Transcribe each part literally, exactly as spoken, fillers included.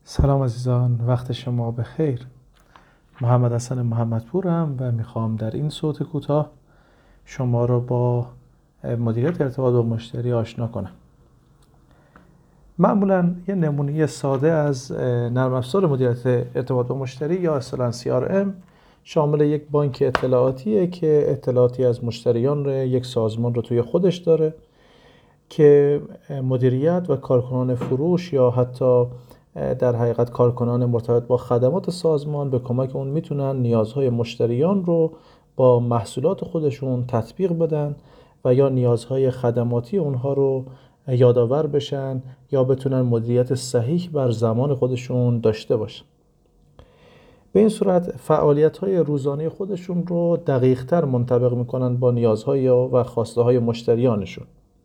سلام عزیزان، وقت شما بخیر. محمد حسن محمدپورم و میخوام در این صوت کوتاه شما را با مدیریت ارتباط با مشتری آشنا کنم. معمولا یه نمونه ساده از نرم افزار مدیریت ارتباط با مشتری یا اصطلاحاً سی آر ام شامل یک بانک اطلاعاتیه که اطلاعاتی از مشتریان رو یک سازمان رو توی خودش داره که مدیریت و کارکنان فروش یا حتی در حقیقت کارکنان مرتبط با خدمات سازمان به کمک اون میتونن نیازهای مشتریان رو با محصولات خودشون تطبیق بدن و یا نیازهای خدماتی اونها رو یادآور بشن یا بتونن مدیریت صحیح بر زمان خودشون داشته باشن. به این صورت فعالیت‌های روزانه خودشون رو دقیق‌تر منطبق میکنن با نیازهای و خواسته‌های مشتریانشون.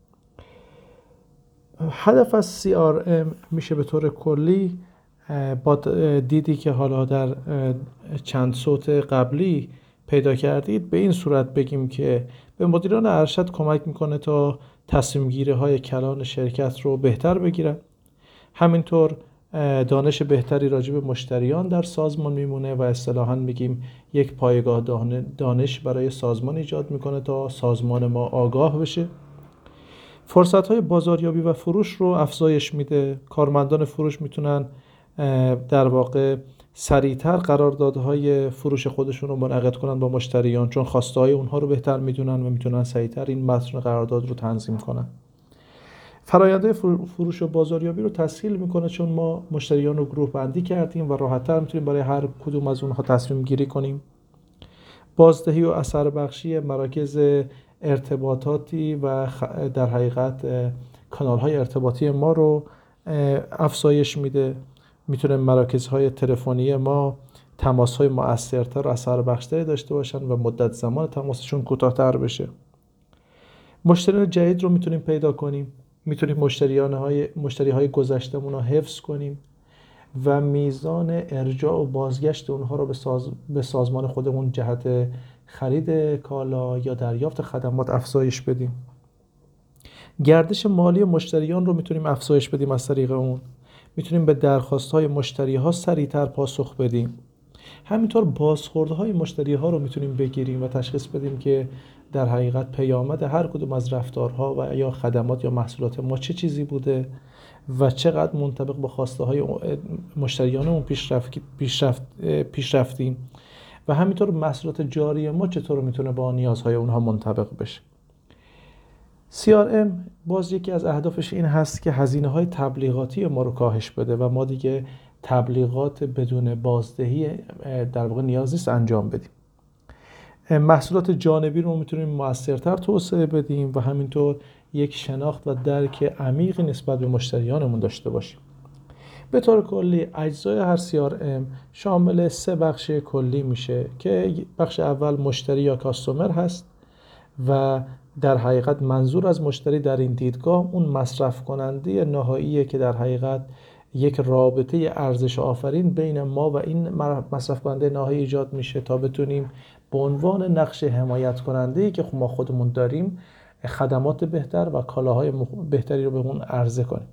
هدف از سی آر ام میشه به طور کلی با دیدی که حالا در چند صوت قبلی پیدا کردید به این صورت بگیم که به مدیران ارشد کمک میکنه تا تصمیم گیری های کلان شرکت رو بهتر بگیرن. همینطور دانش بهتری راجع به مشتریان در سازمان میمونه و اصطلاحاً میگیم یک پایگاه دانش برای سازمان ایجاد میکنه تا سازمان ما آگاه بشه. فرصت‌های بازاریابی و فروش رو افزایش میده. کارمندان فروش میتونن در واقع سریعتر قراردادهای فروش خودشون رو منعقد کنن با مشتریان، چون خواسته‌های اونها رو بهتر میدونن و میتونن سریعتر این متن قرارداد رو تنظیم کنن. فرآیندهای فروش و بازاریابی رو تسهیل میکنه، چون ما مشتریان رو گروه بندی کردیم و راحت‌تر میتونیم برای هر کدوم از اونها تصمیم گیری کنیم. بازدهی و اثر بخشی مراکز ارتباطاتی و در حقیقت کانال‌های ارتباطی ما رو افزایش میده. میتونه مراکزهای تلفنی ما تماس‌های مؤثرتر و اثر بخشتری داشته باشن و مدت زمان تماسشون کوتاه‌تر بشه. مشتریان جدید رو میتونیم پیدا کنیم. میتونیم مشتریان‌های مشتری‌های گذشته‌مون رو حفظ کنیم و میزان ارجاع و بازگشت اونها رو به, ساز... به سازمان خودمون جهت خرید کالا یا دریافت خدمات افزایش بدیم. گردش مالی مشتریان رو میتونیم افزایش بدیم. از طریق اون میتونیم به درخواست‌های مشتری‌ها سریعتر پاسخ بدیم. همینطور بازخوردهای مشتری‌ها رو میتونیم بگیریم و تشخیص بدیم که در حقیقت پیامد هر کدوم از رفتارها و یا خدمات یا محصولات ما چه چیزی بوده و چقدر منطبق با خواسته های مشتریانمون پیشرفت پیشرفت پیشرفتیم و همینطور محصولات جاری ما چطور میتونه با نیازهای اونها منطبق بشه. سی آر ام باز یکی از اهدافش این هست که هزینه های تبلیغاتی ما رو کاهش بده و ما دیگه تبلیغات بدون بازدهی در واقع نیاز نیست انجام بدیم. محصولات جانبی رو میتونیم موثرتر توسعه بدیم و همینطور یک شناخت و درک عمیقی نسبت به مشتریانمون داشته باشیم. به طور کلی اجزای هر سی آر ام شامل سه بخش کلی میشه که بخش اول مشتری یا کاستومر هست و در حقیقت منظور از مشتری در این دیدگاه اون مصرف کننده نهاییه که در حقیقت یک رابطه ارزش آفرین بین ما و این مصرف کننده نهایی ایجاد میشه تا بتونیم به عنوان نقش حمایت کننده‌ای که ما خودمون داریم خدمات بهتر و کالاهای بهتری رو به اون عرضه کنیم.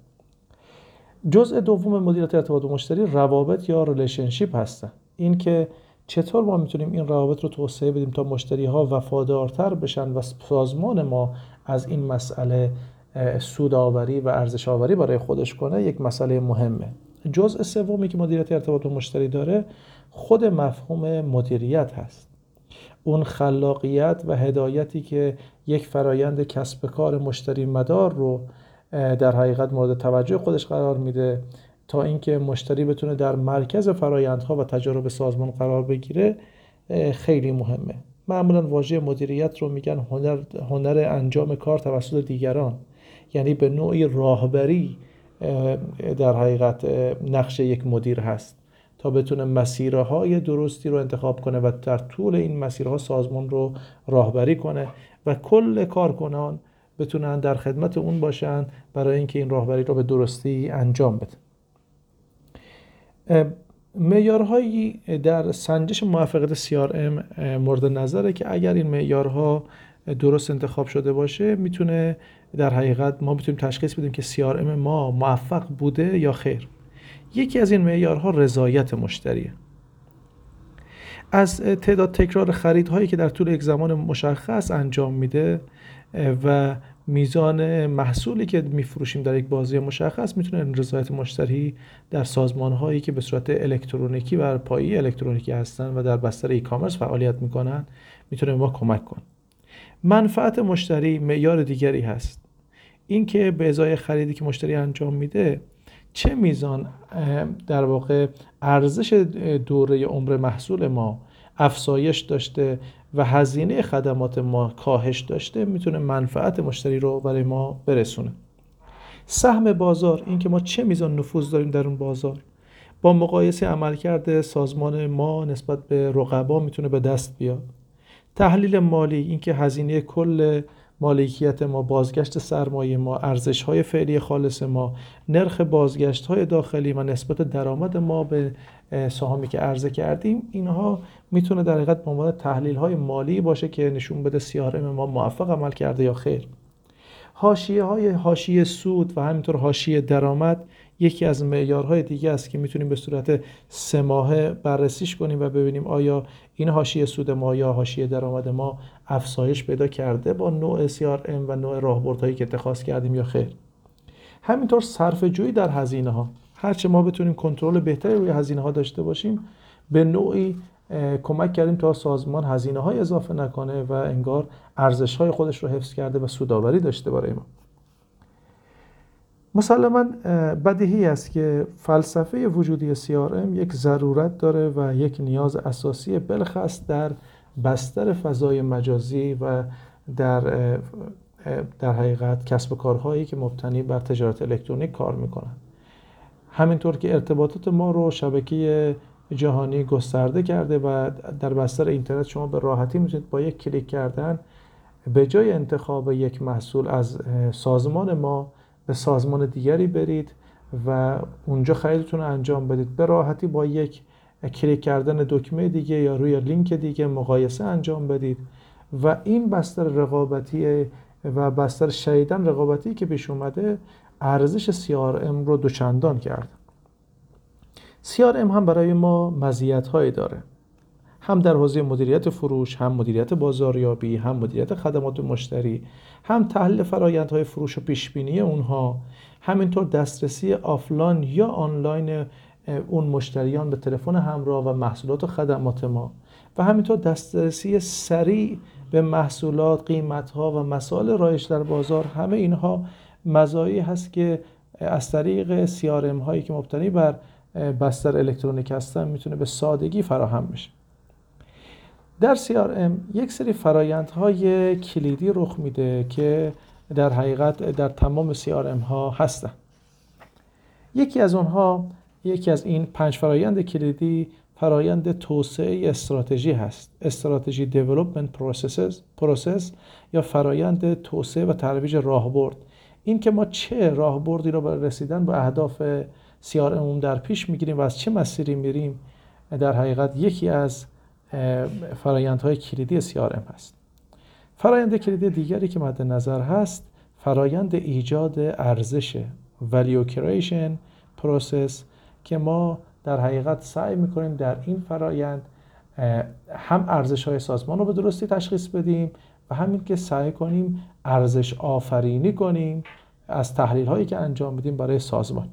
جزء دوم مدیریت ارتباط با مشتری روابط یا ریلیشنشیپ هستن. این که چطور ما میتونیم این روابط رو توسعه بدیم تا مشتری‌ها وفادارتر بشن و سازمان ما از این مسئله سودآوری و ارزش آوری برای خودش کنه یک مسئله مهمه. جزء سومی که مدیریت ارتباط با مشتری داره خود مفهوم مدیریت هست. اون خلاقیت و هدایتی که یک فرایند کسب کار مشتری مدار رو در حقیقت مورد توجه خودش قرار میده تا اینکه مشتری بتونه در مرکز فرایندها و تجارب سازمان قرار بگیره خیلی مهمه. معمولا واژه مدیریت رو میگن هنر هنر انجام کار توسط دیگران، یعنی به نوعی راهبری در حقیقت نقش یک مدیر هست تا بتونه مسیرهای درستی رو انتخاب کنه و در طول این مسیرها سازمان رو راهبری کنه و کل کارکنان بتونن در خدمت اون باشن برای اینکه این راهبری رو به درستی انجام بده. معیارهایی در سنجش موفقیت سی آر ام مورد نظره که اگر این معیارها درست انتخاب شده باشه میتونه در حقیقت ما میتونیم تشخیص بدیم که سی آر ام ما موفق بوده یا خیر. یکی از این معیارها رضایت مشتریه. از تعداد تکرار خریدهایی که در طول یک زمان مشخص انجام میده و میزان محصولی که میفروشیم در یک بازه مشخص میتونه رضایت مشتری در سازمان‌هایی که به صورت الکترونیکی و پایه‌ای الکترونیکی هستن و در بستر ای کامرس فعالیت میکنن میتونه به ما کمک کنه. منفعت مشتری معیار دیگری هست. این که به ازای خریدی که مشتری انجام میده چه میزان در واقع ارزش دوره عمر محصول ما افزایش داشته و هزینه خدمات ما کاهش داشته میتونه منفعت مشتری رو برای ما برسونه. سهم بازار، این که ما چه میزان نفوذ داریم در اون بازار، با مقایسه عملکرد سازمان ما نسبت به رقبا میتونه به دست بیاد. تحلیل مالی، این که هزینه کل مالکیت ما، بازگشت سرمایه ما، ارزش‌های فعلی خالص ما، نرخ بازگشت‌های داخلی و نسبت درآمد ما به سهامی که عرضه کردیم، اینها میتونه در حقیقت به عنوان تحلیل‌های مالی باشه که نشون بده سی آر ام ما موفق عمل کرده یا خیر. حاشیه‌های حاشیه سود و همینطور حاشیه درآمد یکی از معیارهای دیگه است که میتونیم به صورت سه ماهه بررسیش کنیم و ببینیم آیا این حاشیه سود ما یا حاشیه درآمد ما افزایش پیدا کرده با نوع سی آر ام و نوع راهبردهایی که اتخاذ کردیم یا خیر. همینطور صرفه‌جویی در هزینه ها، هرچه ما بتونیم کنترل بهتری روی هزینه ها داشته باشیم به نوعی کمک کردیم تا سازمان هزینه های اضافه نکنه و انگار ارزش های خودش رو حفظ کرده و سودآوری داشته برای ما. مسلماً بدیهی است که فلسفه وجودی سی آر ام یک ضرورت داره و یک نیاز اساسی بلخص در بستر فضای مجازی و در در حقیقت کسب و کارهایی که مبتنی بر تجارت الکترونیک کار میکنن. همینطور که ارتباطات ما رو شبکه جهانی گسترده کرده و در بستر اینترنت شما به راحتی میتونید با یک کلیک کردن به جای انتخاب یک محصول از سازمان ما به سازمان دیگری برید و اونجا خریدتون رو انجام بدید. به راحتی با یک کلیک کردن دکمه دیگه یا روی لینک دیگه مقایسه انجام بدید و این بستر رقابتی و بستر شدیداً رقابتی که پیش اومده ارزش سی آر ام رو دوچندان کرد. سی آر ام هم برای ما مزیت‌هایی داره، هم در حوزه مدیریت فروش، هم مدیریت بازاریابی، هم مدیریت خدمات مشتری، هم تحلیل فرآیندهای فروش و پیشبینی اونها، همینطور دسترسی آفلاین یا آنلاین اون مشتریان به تلفن همراه و محصولات و خدمات ما و همینطور دسترسی سریع به محصولات، قیمت‌ها و مسائل رایج در بازار. همه اینها مزایایی هست که از طریق سی آر ام هایی که مبتنی بر بستر الکترونیک هستن میتونه به سادگی فراهم بشه. در سی آر ام یک سری فرایندهای کلیدی رخ میده که در حقیقت در تمام سی آر ام ها هستن. یکی از اونها، یکی از این پنج فرایند کلیدی فرایند توسعه استراتژی هست. استراتژی دیولپمنت پروسس پروسس یا فرایند توسعه و ترویج راهبرد. این که ما چه راهبردی رو برای رسیدن به اهداف سی آر ام در پیش میگیریم و از چه مسیری میریم، در حقیقت یکی از فرایندهای کلیدی سی آر ام هست. فرایند کلیدی دیگری که مد نظر هست فرایند ایجاد ارزش value creation process که ما در حقیقت سعی میکنیم در این فرایند هم ارزش‌های سازمان رو به درستی تشخیص بدیم و همین که سعی کنیم ارزش آفرینی کنیم از تحلیل‌هایی که انجام میدیم برای سازمان.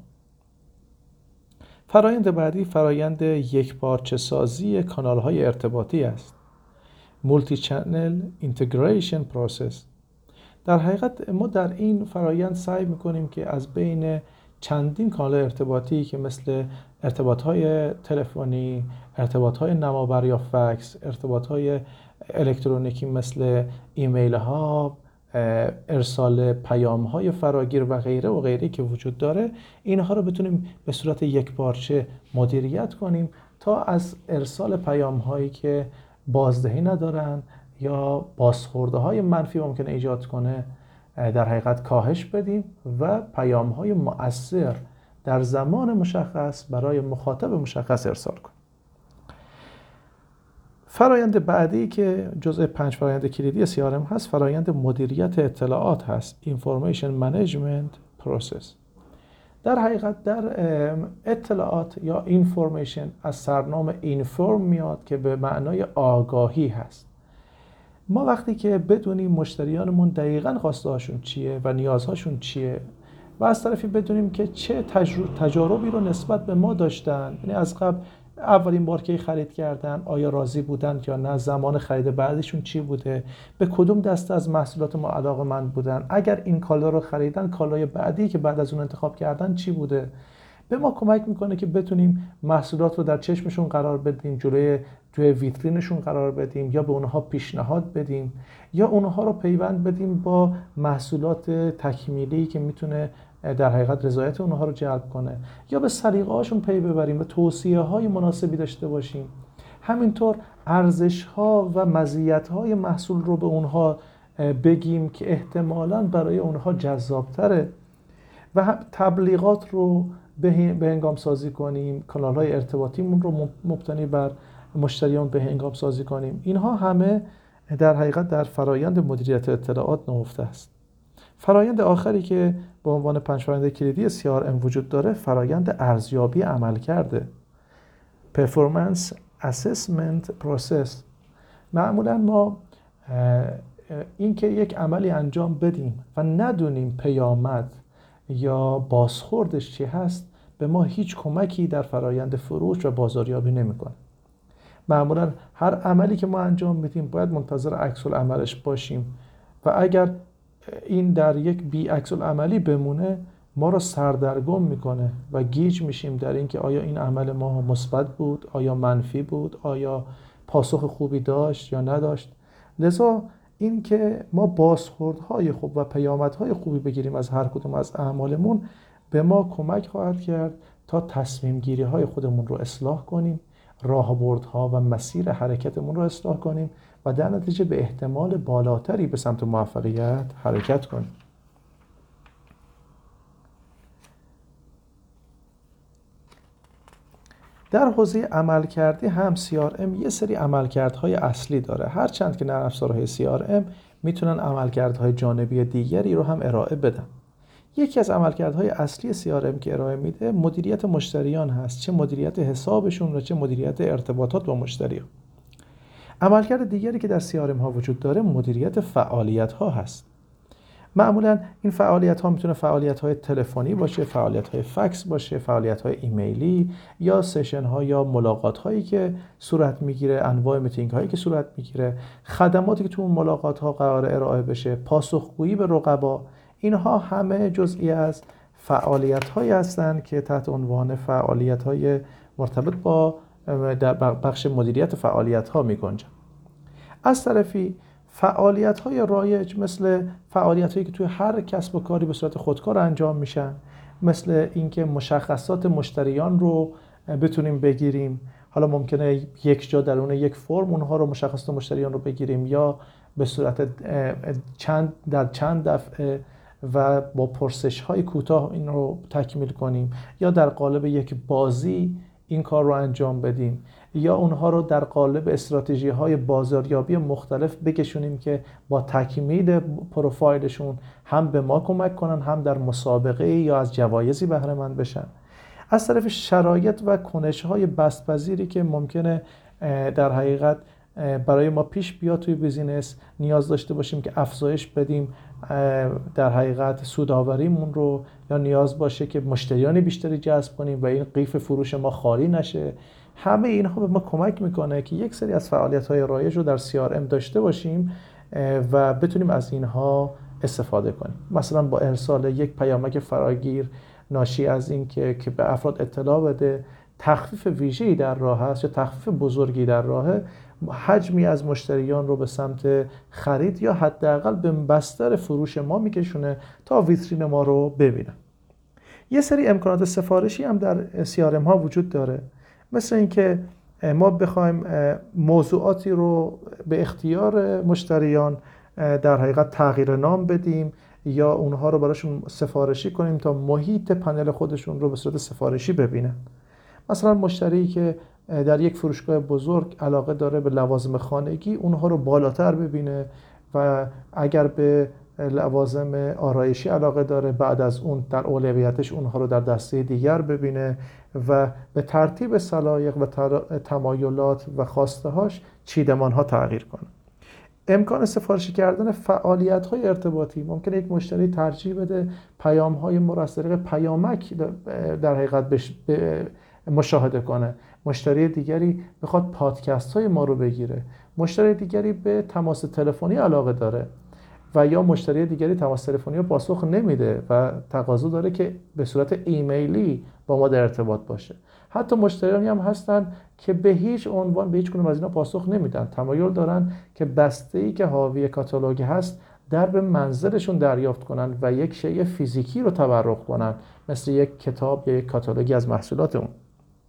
فرایند بعدی فرایند یکپارچه سازی کانال‌های ارتباطی است. مولتی چنل اینتگریشن پروسس. در حقیقت ما در این فرایند سعی میکنیم که از بین چندین کانال ارتباطی که مثل ارتباط‌های تلفنی، ارتباط‌های نمابر یا فکس، ارتباط‌های الکترونیکی مثل ایمیل‌ها، ارسال پیام‌های فراگیر و غیره و غیره که وجود داره، اینها رو بتونیم به صورت یکپارچه مدیریت کنیم تا از ارسال پیام‌هایی که بازدهی ندارن یا بازخورده‌های منفی ممکن ایجاد کنه در حقیقت کاهش بدیم و پیام‌های مؤثر در زمان مشخص برای مخاطب مشخص ارسال کنیم. فرایند بعدی که جزء پنج فرایند کلیدی سی آر ام هست فرایند مدیریت اطلاعات هست. Information Management Process. در حقیقت در اطلاعات یا اینفورمیشن از سرنام اینفورم میاد که به معنای آگاهی هست. ما وقتی که بدونیم مشتریانمون دقیقاً خواسته هاشون چیه و نیازهاشون چیه و از طرفی بدونیم که چه تجاربی رو نسبت به ما داشتن، یعنی از قبل اولین بار که خرید کردن آیا راضی بودن یا نه، زمان خرید بعدشون چی بوده، به کدوم دسته از محصولات ما علاقه‌مند بودن، اگر این کالا رو خریدن کالای بعدی که بعد از اون انتخاب کردن چی بوده. به ما کمک میکنه که بتونیم محصولات رو در چشمشون قرار بدیم، جلوی توی ویترینشون قرار بدیم، یا به اونها پیشنهاد بدیم، یا اونها رو پیوند بدیم با محصولات تکمیلی که میتونه در حقیقت رضایت اونها رو جلب کنه، یا به سلیقه هاشون پی ببریم و توصیه های مناسبی داشته باشیم. همینطور ارزش ها و مزیت های محصول رو به اونها بگیم که احتمالاً برای اونها جذابتره و تبلیغات رو به هنگام سازی کنیم، کانال های ارتباطیمون رو مبتنی بر مشتریان به هنگام سازی کنیم. اینها همه در حقیقت در فرایند مدیریت اطلاعات نهفته است. فرایند آخری که به عنوان پنج فرایند کلیدی سی آر ام وجود داره فرایند ارزیابی عمل کرده، Performance Assessment Process. معمولا ما این که یک عملی انجام بدیم و ندونیم پیامد یا بازخوردش چی هست به ما هیچ کمکی در فرایند فروش و بازاریابی نمیکنه. معمولا هر عملی که ما انجام میدیم باید منتظر عکس العملش باشیم و اگر این در یک بی عکس العملی بمونه ما رو سردرگم میکنه و گیج میشیم در این که آیا این عمل ما مثبت بود، آیا منفی بود، آیا پاسخ خوبی داشت یا نداشت. لذا این که ما بازخوردهای خوب و پیامدهای خوبی بگیریم از هر کدوم از اعمالمون به ما کمک خواهد کرد تا تصمیم گیری های خودمون رو اصلاح کنیم، راهبردها و مسیر حرکتمون رو اصلاح کنیم و در نتیجه به احتمال بالاتری به سمت موفقیت حرکت کنیم. در حوزه عملکردی هم سی آر ام یه سری عملکردهای اصلی داره، هرچند که نرم افزارهای سی آر ام میتونن عملکردهای جانبی دیگری رو هم ارائه بدن. یکی از عملکردهای اصلی سی آر ام که ارائه میده مدیریت مشتریان هست، چه مدیریت حسابشون و چه مدیریت ارتباطات با مشتریان. عملکرد دیگری که در سی آر ام ها وجود داره مدیریت فعالیت ها هست. معمولا این فعالیت ها میتونه فعالیت های تلفنی باشه، فعالیت های فکس باشه، فعالیت های ایمیلی یا سشن ها یا ملاقات هایی که صورت میگیره، انواع میتینگ هایی که صورت میگیره، خدماتی که تو اون ملاقات ها قرار ارائه بشه، پاسخگویی به رقبا. اینها همه جزئی از فعالیت هایی هستند که تحت عنوان فعالیت های مرتبط با در بخش مدیریت فعالیت ها میگنجن. از طرفی فعالیت های رایج مثل فعالیت هایی که توی هر کسب و کاری به صورت خودکار انجام میشن، مثل اینکه مشخصات مشتریان رو بتونیم بگیریم، حالا ممکنه یک جا درون یک فرم اونها رو مشخصات مشتریان رو بگیریم یا به صورت چند در چند دفعه و با پرسش های کوتاه این رو تکمیل کنیم، یا در قالب یک بازی این کار رو انجام بدیم، یا اونها رو در قالب استراتژی های بازاریابی مختلف بکشونیم که با تکمیل پروفایلشون هم به ما کمک کنن، هم در مسابقه یا از جوایزی بهره مند بشن. از طرف شرایط و کنش‌های بست‌پذیری که ممکنه در حقیقت برای ما پیش بیاد توی بیزینس، نیاز داشته باشیم که افزایش بدیم در حقیقت سودآوریمون رو، یا نیاز باشه که مشتریان بیشتری جذب کنیم و این قیف فروش ما خالی نشه. همه اینها به ما کمک میکنه که یک سری از فعالیت‌های رایج رو در سی آر ام داشته باشیم و بتونیم از اینها استفاده کنیم. مثلا با ارسال یک پیامک فراگیر ناشی از این که که به افراد اطلاع بده تخفیف ویژه‌ای در راه است یا تخفیف بزرگی در راهه، حجمی از مشتریان رو به سمت خرید یا حداقل به بستر فروش ما میکشونه تا ویترین ما رو ببینن. یه سری امکانات سفارشی هم در سی آر ام ها وجود داره، مثل اینکه ما بخوایم موضوعاتی رو به اختیار مشتریان در حقیقت تغییر نام بدیم یا اونها رو براشون سفارشی کنیم تا محیط پنل خودشون رو به صورت سفارشی ببینن. مثلا مشتری که در یک فروشگاه بزرگ علاقه داره به لوازم خانگی، اونها رو بالاتر ببینه و اگر به لوازم آرایشی علاقه داره، بعد از اون در اولویتش اونها رو در دسته دیگر ببینه و به ترتیب سلایق و تمایلات و خواسته هاش چیدمان ها تغییر کنه. امکان سفارش کردن فعالیت های ارتباطی، ممکنه یک مشتری ترجیح بده پیام های ما را از طریق پیامک در حقیقت مشاهده کنه، مشتری دیگری بخواد پادکست های ما رو بگیره، مشتری دیگری به تماس تلفنی علاقه داره و یا مشتری دیگری تماس تلفنی رو پاسخ نمیده و تقاضا داره که به صورت ایمیلی با ما در ارتباط باشه. حتی مشتریانی هم هستن که به هیچ عنوان به هیچ کدوم از اینا پاسخ نمیدن، تمایل دارن که بسته‌ای که حاوی کاتالوگ هست در به منزلشون دریافت کنن و یک شیء فیزیکی رو تبرک کنن، مثل یک کتاب یا یک کاتالوگی از محصولات اون.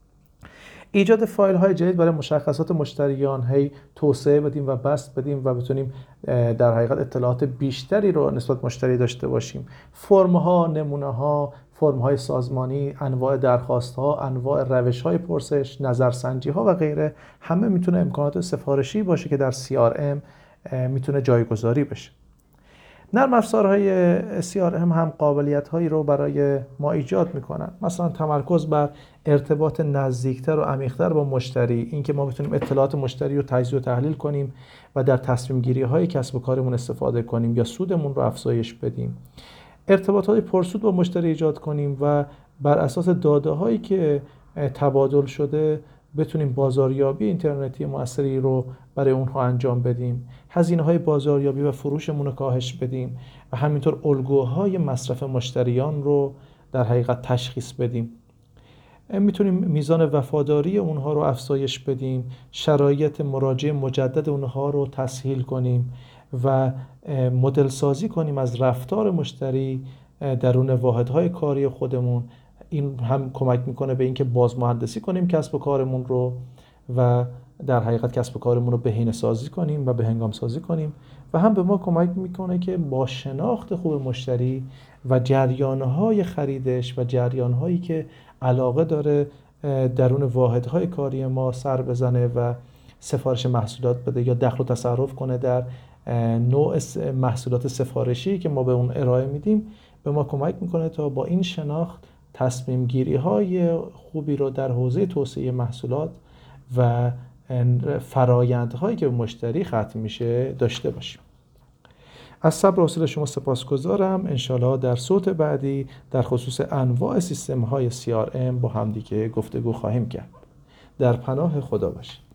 ایجاد فایل های جدید برای مشخصات مشتریان، هی توسعه بدیم و بسط بدیم و بتونیم در حقیقت اطلاعات بیشتری رو نسبت مشتری داشته باشیم. فرم ها، نمونه ها، فرم های سازمانی، انواع درخواست ها، انواع روش های پرسش، نظرسنجی ها و غیره، همه میتونه امکانات سفارشی باشه که در سی آر ام میتونه جایگذاری بشه. نرم افزارهای سی آر ام هم قابلیت هایی رو برای ما ایجاد میکنن، مثلا تمرکز بر ارتباط نزدیکتر و عمیقتر با مشتری، اینکه ما بتونیم اطلاعات مشتری رو تجزیه و تحلیل کنیم و در تصمیم گیری های کسب و کارمون استفاده کنیم یا سودمون رو افزایش بدیم. ارتباط های پرسود با مشتری ایجاد کنیم و بر اساس داده هایی که تبادل شده بتونیم بازاریابی اینترنتی موثری رو برای اونها انجام بدیم، هزینه‌های بازاریابی و فروشمون رو کاهش بدیم و همینطور الگوهای مصرف مشتریان رو در حقیقت تشخیص بدیم. میتونیم میزان وفاداری اونها رو افزایش بدیم، شرایط مراجعه مجدد اونها رو تسهیل کنیم و مدل سازی کنیم از رفتار مشتری درون واحدهای کاری خودمون. این هم کمک میکنه به اینکه بازمهندسی کنیم کسب و کارمون رو و در حقیقت کسب و کارمون رو بهینه سازی کنیم و به هنگام سازی کنیم و هم به ما کمک میکنه که با شناخت خوب مشتری و جریانهای خریدش و جریانهایی که علاقه داره درون واحدهای کاری ما سر بزنه و سفارش محصولات بده یا دخل و تصرف کنه در نوع محصولات سفارشی که ما به اون ارائه میدیم، به ما کمک میکنه تا با این شناخت تصمیم گیری های خوبی رو در حوزه توسعه محصولات و فرایندهایی که به مشتری ختم میشه داشته باشیم. از صبر و حوصله شما سپاسگزارم. انشالله در صوت بعدی در خصوص انواع سیستم های سی آر ام با همدیگه گفتگو خواهیم کرد. در پناه خدا باشید.